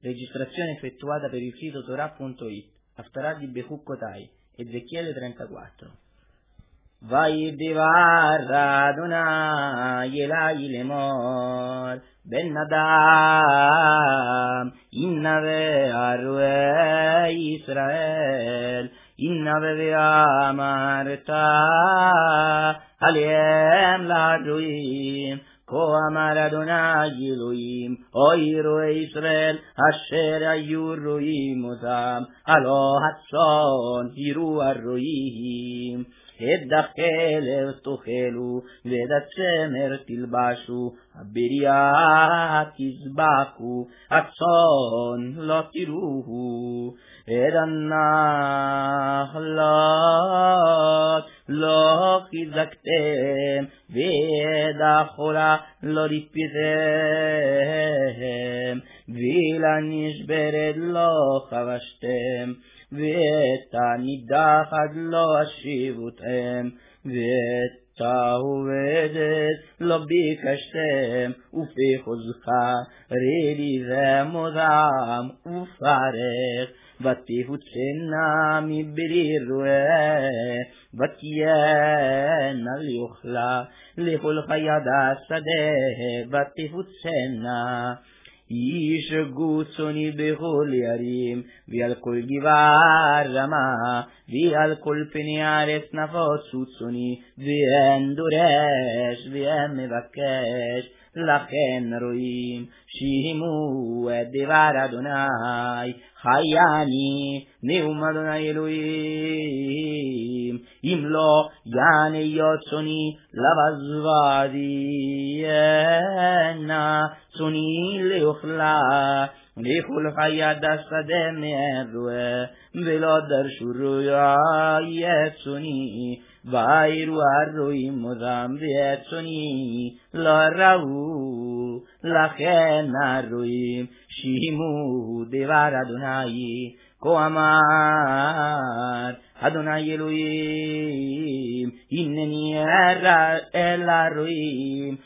Registrazione effettuata per il sito Torah.it. Haftarah di Bechukkotai, Ezechiele 34. Vai divarra Adonai Elai lemor Ben Adam Inna ve'arue Israel Inna ve'amarta Aliem la ruim Ko amar Adonai Elohim Oiru Israel Asher ayu ruim otam Alo hatson Hiru arruim Eddachele tochelu Vedatsemer tilbashu Abiriah tizbaku Atson lo tiruhu Edannah lo chizaktem Vedachola lo ripitem Vila nishbered lo chavashtem ואת הנידחת לא השיבותם, ואת העובדת לא ביקשתם, ופי חוזך רדידם אותם ופרך, ותפוצנה מבלי רואה, ותהיינה ליאכלה לכל חיות השדה, ותפוצנה. ישגו צוני בכל ירים, ועל כל גבעה רמה, ועל כל פני הארץ נפוצו צוני, ואין דורש, ואין מבקש, לכן רואים, שימו את דבר אדוני, חייני, נאום אדוני אלוהים, אם לא יענה יוצוני, לבזבדיינה, צוני לאוכלה, לכל חיית השדה מהרועה, ולא דרשו רויה יצוני, ויראו הרועים אותם ויצוני, לא ראו, לכן הרועים, שימו דבר אדוני, כה אמר אדוני אלוהים, הנני אל הרועים,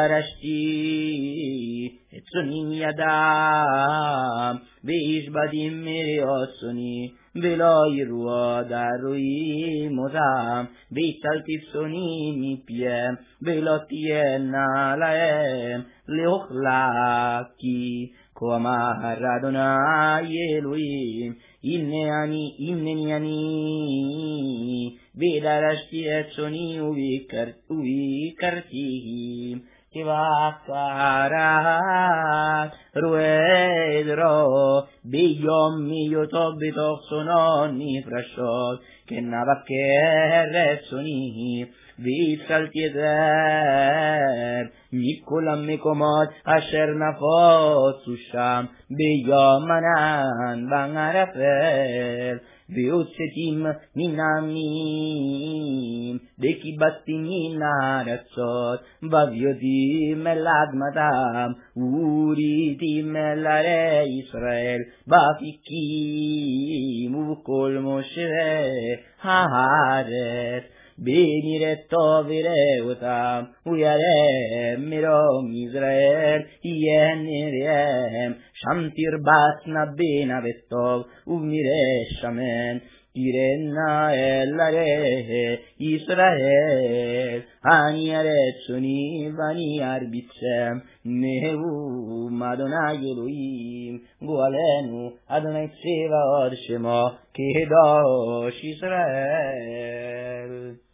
ודרשתי את צוני מידם, וישבדים מריעות צוני, ולא יראו עוד הרועים אותם, והצלתי צוני מפיהם, ולא תהיינה להם לאוכלה, כי כה אמר אדוני אלוהים, הנני אני, ודרשתי את צוני וביקרתיהם, כבקרת רועה עדרו, ביום מהיותו בתוך צונו נפרשות, כן אבקר את צוני, והצלתי את זה מכל המקומות אשר נפוצו שם, ביום ענן בערפל, והוצאתים מן העמים, וקיבצתי מן הארצות, והביאותים אל אדמתם, וראיתים אל ערי ישראל, באפיקים ובכל מושבי הארץ. ונראה טוב יראה אותם, ויראם מרום ישראל, יהיה נראם, שם תרבצנה בינה וטוב, ובמראה שמן, תראנה אל ערי ישראל, אני אראה צוני ואני ארביצם, נאום אדוני אלוהים, גואלנו אדוני צבאות שמו, קדוש ישראל.